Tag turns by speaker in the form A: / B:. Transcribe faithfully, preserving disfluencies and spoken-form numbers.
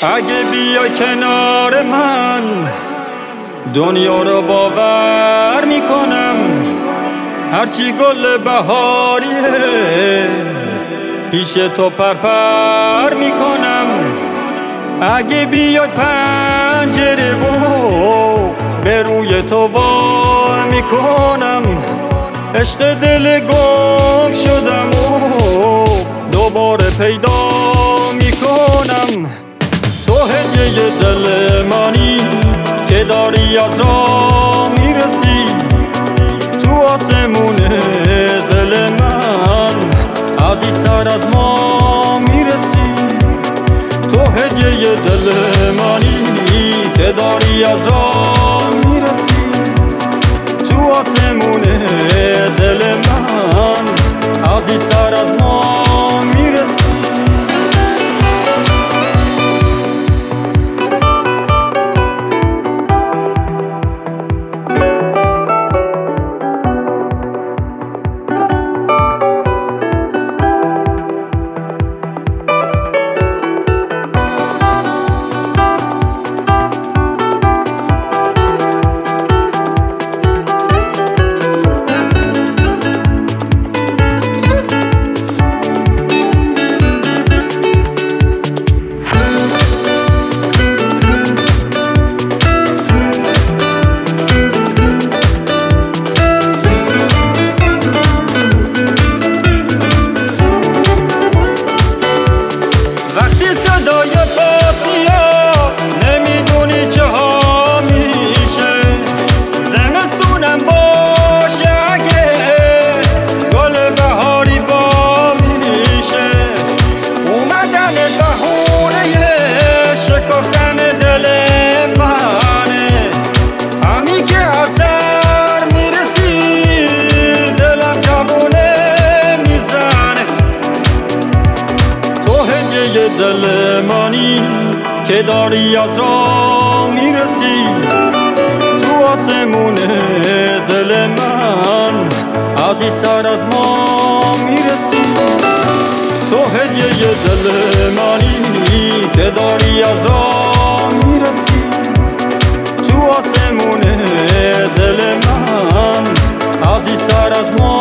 A: اگه بیا کنار من دنیا رو باور میکنم، هرچی گل بهاریه پیش تو پرپر میکنم. اگه بیاد پنجره و به روی تو با میکنم، عشق دل گم شدم و دوباره پیدا میکنم. تو هدیه دل منی که داری از راه میرسی، تو آسمون دل من عزیزتر از ما میرسی. تو هدیه دل منی که داری از راه میرسی، تو آسمون دل من عزیزتر از ما میرسی. دل منی که داری از راه میرسی، تو آسمون دل من عزیزتر از ما میرسی. تو هدیه دل منی که داری از راه میرسی، تو آسمون دل من عزیزتر از ما